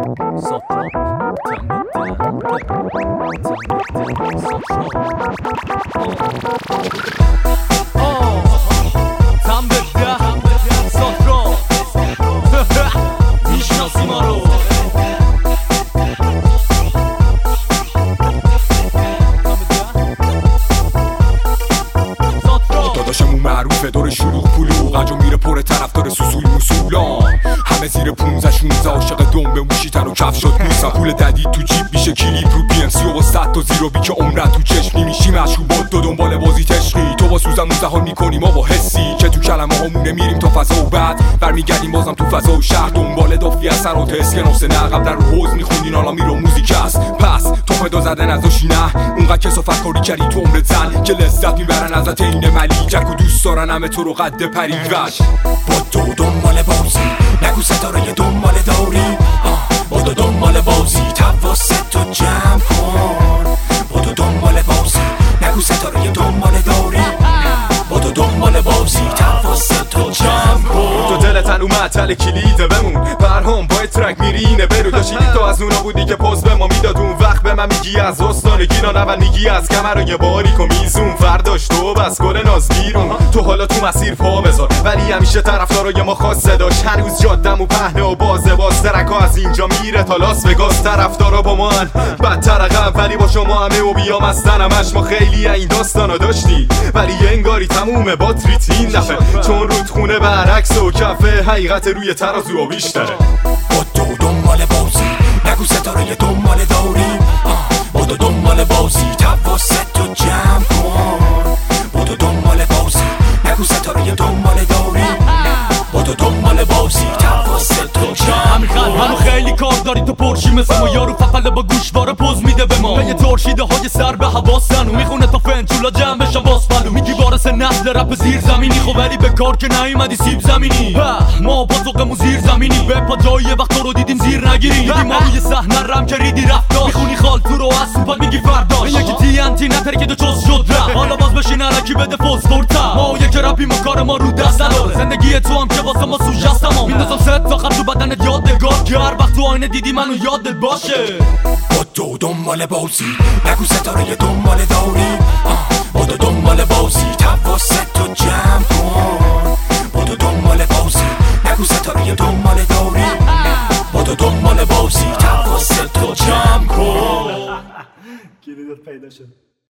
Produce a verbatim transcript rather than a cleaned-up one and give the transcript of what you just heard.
داداشمون معروفه دور شلوغ پلوغ انجا میره پر طرف داره سوسوی موسولان همه زیر پونزده شونزده عاشق دنبه موشیتن و کفشات موسن پول ددید تو جیب میشه کلیپ رو بی ام سی و با صد تا زیرو بی که عمرت تو چشمی میشی مشروبات دو دنبال بازی تشقی تو با سوزن موزه ها میکنی ما با حسی که تو کلمه هامونه میریم تا فضا و بعد برمیگردیم بازم تو فضا و شهر دنبال دافی اثرات اسکناس نه عقب در حوض میخوندین حالا میرو موزیک است پس تو پدا زدن ازاشی نه اونقدر کسافت کاری کردی تو عمرت زن که لذت میبرن ازت این ملیجک و دوست دارن همه تو رو قد پریوش با تو دنبال بازی نگو ستاره دنبال داری با تو دنبال بازی تواسط تو جمع کن با تو دنبال بازی نگو ستاره دنبال داری با تو دنبال بازی تواسط تو جمع کن تو دلتن اومد تل کلیده بمون برهام با ترک میرینه برو داشتی تو از اونا بودی که پوز به ما میداد اون وقت به من میگی از استانگی نه اول میگی از کمر یه باریک و میزون فرداش تو بس گل ناز بیرون تو حالا تو مسیر پا بذار ولی همیشه طرفدارای ما خواسته داشت هنوز جادم و پهنه و بازه باز درکا از اینجا میره تا لاس وگاس طرفدارا با ما هن بدتر عقب ولی با شما همه و بیام از تنمش ما خیلی این داستانا داشتی ولی انگاری تمومه باتریت این دفعه چون رودخونه برعکس و کفه حقیقت روی ترازو و بیشتره با تو دنبال بازی نگو ستاره دنبال داری با تو دنبال بازی تواسط تو جمع کن با تو دنبال بازی نگو ستاره دنبال داری با تو دنبال بازی تواسط تو جمع کن همه خیلی کار داری تو پرشی مثل ما یارو ففله با گوشواره پوز میده به ما یه ترشیده های سر به حواسن و میخونه تا فنجولا جمع بشن واسفلو میگی وارث نسل رپ زیر زمینی خب ولی به کار که نیومدی سیب زمینی ما پاتوقمون زیر زمینی به پا جایی وقت رو دیدیم زیر نگیری دیدیم ما روی صحنه رم که ریدی رفتار میخونی خال تو رو از سوپات میگی فرداش یکی تی ان تی نتره که دو چوز شد رفت حالا باز بشین علکی بده فوسفورتا ما یک رپی ما کار ما رو دست نداره زندگی تو هم که واسه ما سوژ است تمام میندازم ست تا خط تو بدنت یادگار که هر وقت تو آینه دیدی منو یادت باشه با تو دنبال بازی نگو ستاره دنبال داری با تو دنبال بازی تواسط تو جمع کن با تو دنبال بازی نگو ستاره دنبال داری با تو دنبال بازی تواسط تو جمع کن گیری پیدا شد